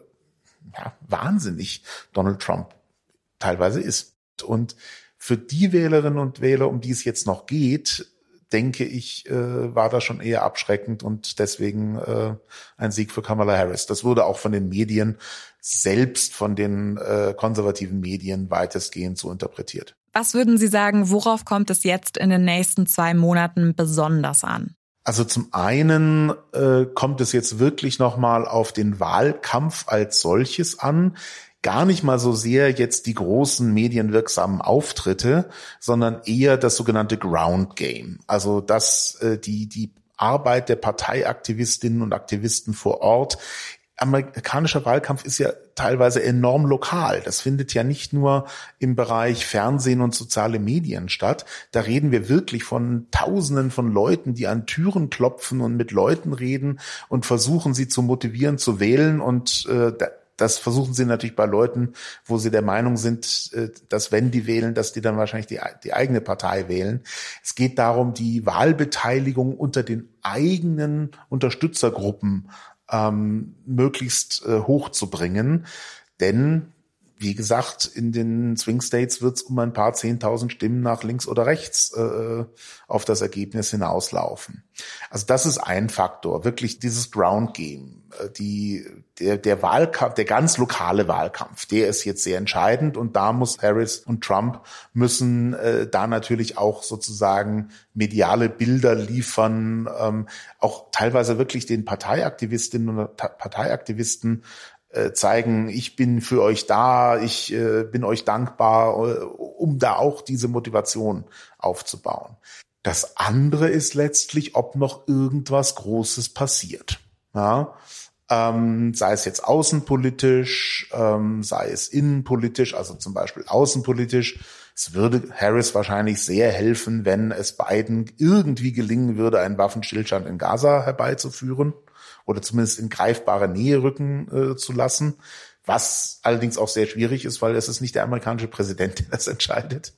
ja, wahnsinnig Donald Trump teilweise ist. Und für die Wählerinnen und Wähler, um die es jetzt noch geht, denke ich, äh, war das schon eher abschreckend und deswegen äh, ein Sieg für Kamala Harris. Das wurde auch von den Medien, selbst von den äh, konservativen Medien, weitestgehend so interpretiert. Was würden Sie sagen, worauf kommt es jetzt in den nächsten zwei Monaten besonders an? Also zum einen äh, kommt es jetzt wirklich nochmal auf den Wahlkampf als solches an. Gar nicht mal so sehr jetzt die großen medienwirksamen Auftritte, sondern eher das sogenannte Ground Game. Also dass äh, die die Arbeit der Parteiaktivistinnen und Aktivisten vor Ort. Amerikanischer Wahlkampf ist ja teilweise enorm lokal. Das findet ja nicht nur im Bereich Fernsehen und soziale Medien statt. Da reden wir wirklich von Tausenden von Leuten, die an Türen klopfen und mit Leuten reden und versuchen, sie zu motivieren, zu wählen. Und äh, das versuchen sie natürlich bei Leuten, wo sie der Meinung sind, äh, dass wenn die wählen, dass die dann wahrscheinlich die, die eigene Partei wählen. Es geht darum, die Wahlbeteiligung unter den eigenen Unterstützergruppen Ähm, möglichst äh, hoch zu bringen. Denn, wie gesagt, in den Swing States wird es um ein paar zehntausend Stimmen nach links oder rechts äh, auf das Ergebnis hinauslaufen. Also das ist ein Faktor, wirklich dieses Ground Game. Äh, die, der, der Wahlkampf, der ganz lokale Wahlkampf, der ist jetzt sehr entscheidend und da muss Harris und Trump müssen äh, da natürlich auch sozusagen mediale Bilder liefern, ähm, auch teilweise wirklich den Parteiaktivistinnen und Parteiaktivisten äh, zeigen, ich bin für euch da, ich äh, bin euch dankbar, äh, um da auch diese Motivation aufzubauen. Das andere ist letztlich, ob noch irgendwas Großes passiert. Ja? Ähm, sei es jetzt außenpolitisch, ähm, sei es innenpolitisch, also zum Beispiel außenpolitisch. Es würde Harris wahrscheinlich sehr helfen, wenn es Biden irgendwie gelingen würde, einen Waffenstillstand in Gaza herbeizuführen oder zumindest in greifbare Nähe rücken äh, zu lassen, was allerdings auch sehr schwierig ist, weil es ist nicht der amerikanische Präsident, der das entscheidet.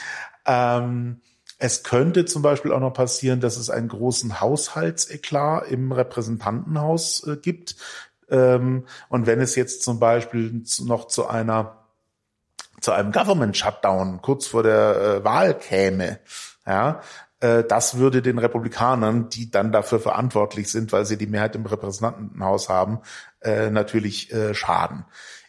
Ähm, Es könnte zum Beispiel auch noch passieren, dass es einen großen Haushaltseklat im Repräsentantenhaus äh, gibt. Ähm, und wenn es jetzt zum Beispiel noch zu einer zu einem Government Shutdown kurz vor der äh, Wahl käme, ja, äh, das würde den Republikanern, die dann dafür verantwortlich sind, weil sie die Mehrheit im Repräsentantenhaus haben, äh, natürlich äh, schaden.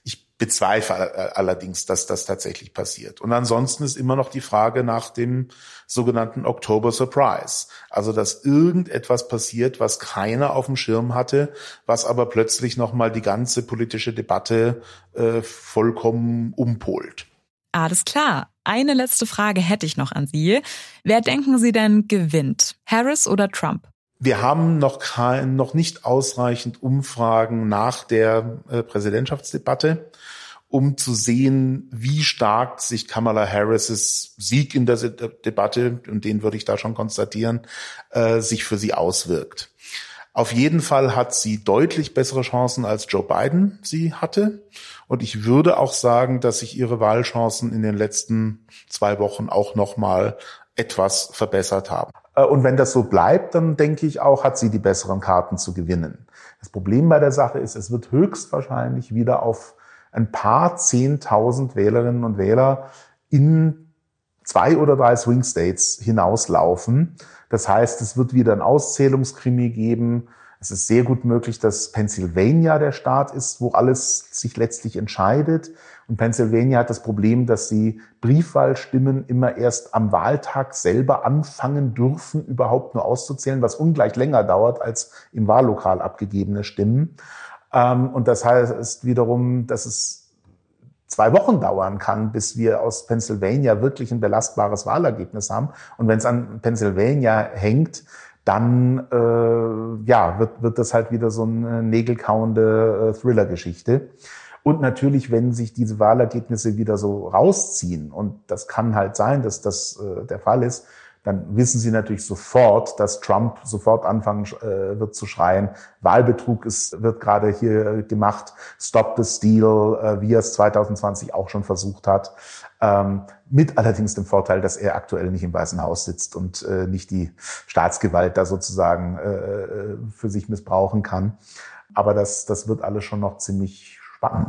Bezweifle allerdings, dass das tatsächlich passiert. Und ansonsten ist immer noch die Frage nach dem sogenannten October Surprise. Also, dass irgendetwas passiert, was keiner auf dem Schirm hatte, was aber plötzlich nochmal die ganze politische Debatte äh, vollkommen umpolt. Alles klar. Eine letzte Frage hätte ich noch an Sie. Wer denken Sie denn gewinnt? Harris oder Trump? Wir haben noch kein, noch nicht ausreichend Umfragen nach der äh, Präsidentschaftsdebatte, um zu sehen, wie stark sich Kamala Harris' Sieg in der Debatte, und den würde ich da schon konstatieren, äh, sich für sie auswirkt. Auf jeden Fall hat sie deutlich bessere Chancen, als Joe Biden sie hatte. Und ich würde auch sagen, dass sich ihre Wahlchancen in den letzten zwei Wochen auch noch mal etwas verbessert haben. Und wenn das so bleibt, dann denke ich auch, hat sie die besseren Karten zu gewinnen. Das Problem bei der Sache ist, es wird höchstwahrscheinlich wieder auf ein paar Zehntausend Wählerinnen und Wähler in zwei oder drei Swing States hinauslaufen. Das heißt, es wird wieder ein Auszählungskrimi geben. Es ist sehr gut möglich, dass Pennsylvania der Staat ist, wo alles sich letztlich entscheidet. Und Pennsylvania hat das Problem, dass sie Briefwahlstimmen immer erst am Wahltag selber anfangen dürfen, überhaupt nur auszuzählen, was ungleich länger dauert als im Wahllokal abgegebene Stimmen. Und das heißt wiederum, dass es zwei Wochen dauern kann, bis wir aus Pennsylvania wirklich ein belastbares Wahlergebnis haben. Und wenn es an Pennsylvania hängt, dann äh, ja wird wird das halt wieder so eine nägelkauende äh, Thriller-Geschichte. Und natürlich, wenn sich diese Wahlergebnisse wieder so rausziehen, und das kann halt sein, dass das äh, der Fall ist, dann wissen Sie natürlich sofort, dass Trump sofort anfangen äh, wird zu schreien, Wahlbetrug ist, wird gerade hier gemacht, Stop the Steal, äh, wie er es zwanzig zwanzig auch schon versucht hat. Ähm, mit allerdings dem Vorteil, dass er aktuell nicht im Weißen Haus sitzt und äh, nicht die Staatsgewalt da sozusagen äh, für sich missbrauchen kann. Aber das, das wird alles schon noch ziemlich spannend.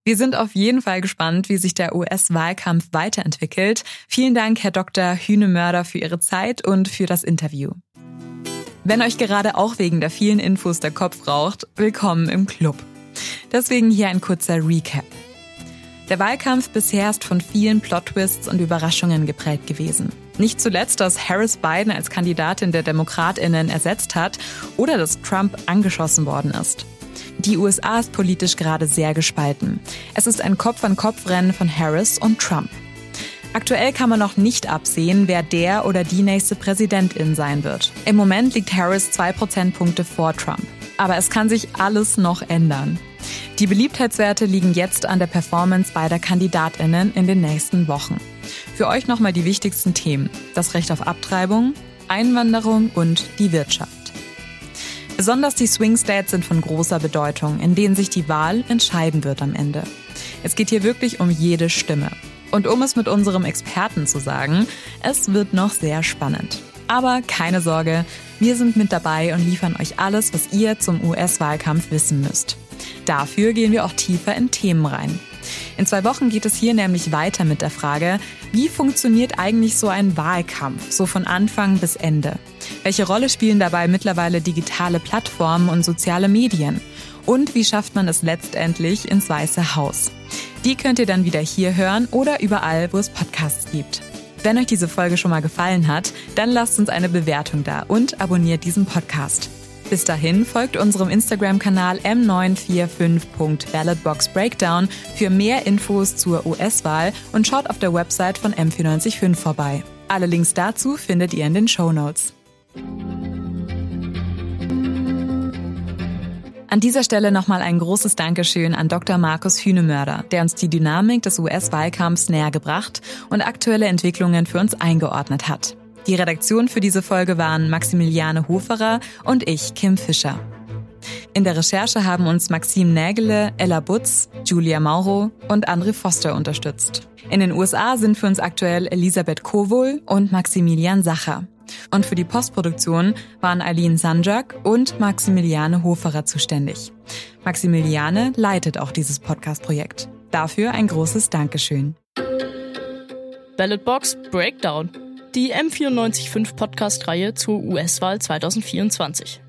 Wir sind auf jeden Fall gespannt, wie sich der U S-Wahlkampf weiterentwickelt. Vielen Dank, Herr Doktor Hühnemörder, für Ihre Zeit und für das Interview. Wenn euch gerade auch wegen der vielen Infos der Kopf raucht, willkommen im Club. Deswegen hier ein kurzer Recap. Der Wahlkampf bisher ist von vielen Plot-Twists und Überraschungen geprägt gewesen. Nicht zuletzt, dass Harris Biden als Kandidatin der DemokratInnen ersetzt hat oder dass Trump angeschossen worden ist. Die U S A ist politisch gerade sehr gespalten. Es ist ein Kopf-an-Kopf-Rennen von Harris und Trump. Aktuell kann man noch nicht absehen, wer der oder die nächste Präsidentin sein wird. Im Moment liegt Harris zwei Prozentpunkte vor Trump. Aber es kann sich alles noch ändern. Die Beliebtheitswerte liegen jetzt an der Performance beider KandidatInnen in den nächsten Wochen. Für euch nochmal die wichtigsten Themen: das Recht auf Abtreibung, Einwanderung und die Wirtschaft. Besonders die Swing States sind von großer Bedeutung, in denen sich die Wahl entscheiden wird am Ende. Es geht hier wirklich um jede Stimme. Und um es mit unserem Experten zu sagen, es wird noch sehr spannend. Aber keine Sorge, wir sind mit dabei und liefern euch alles, was ihr zum U S-Wahlkampf wissen müsst. Dafür gehen wir auch tiefer in Themen rein. In zwei Wochen geht es hier nämlich weiter mit der Frage, wie funktioniert eigentlich so ein Wahlkampf, so von Anfang bis Ende? Welche Rolle spielen dabei mittlerweile digitale Plattformen und soziale Medien? Und wie schafft man es letztendlich ins Weiße Haus? Die könnt ihr dann wieder hier hören oder überall, wo es Podcasts gibt. Wenn euch diese Folge schon mal gefallen hat, dann lasst uns eine Bewertung da und abonniert diesen Podcast. Bis dahin folgt unserem Instagram-Kanal m neun vier fünf punkt ballotbox breakdown für mehr Infos zur U S-Wahl und schaut auf der Website von M vier neun fünf vorbei. Alle Links dazu findet ihr in den Shownotes. An dieser Stelle nochmal ein großes Dankeschön an Doktor Markus Hühnemörder, der uns die Dynamik des U S-Wahlkampfs näher gebracht und aktuelle Entwicklungen für uns eingeordnet hat. Die Redaktion für diese Folge waren Maximiliane Hoferer und ich, Kim Fischer. In der Recherche haben uns Maxim Nägele, Ella Butz, Julia Mauro und André Foster unterstützt. In den U S A sind für uns aktuell Elisabeth Kowol und Maximilian Sacher. Und für die Postproduktion waren Aline Sanjak und Maximiliane Hoferer zuständig. Maximiliane leitet auch dieses Podcast-Projekt. Dafür ein großes Dankeschön. Ballotbox Breakdown, die M vier neun fünf Podcast-Reihe zur U S-Wahl zwanzig vierundzwanzig.